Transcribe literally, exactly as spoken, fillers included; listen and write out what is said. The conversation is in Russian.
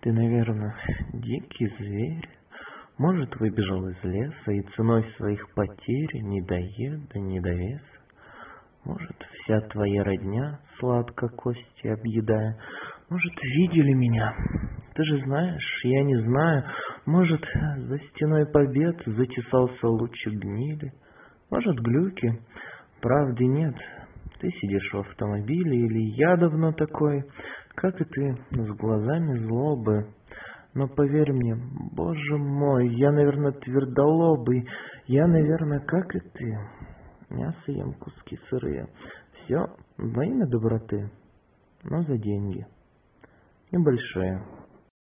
Ты, наверное, дикий зверь. Может, выбежал из леса и ценой своих потерь не доед, да не довес. Может, вся твоя родня, сладко кости объедая, может, видели меня? Ты же знаешь, я не знаю. Может, за стеной побед затесался лучик гнили. Может, глюки, правды нет. Ты сидишь в автомобиле, или я давно такой, как и ты, с глазами злобы. Но поверь мне, боже мой, я, наверное, твердолобый, я, наверное, как и ты. Мясо ем, куски сырые. Все во имя доброты, но за деньги. Небольшие.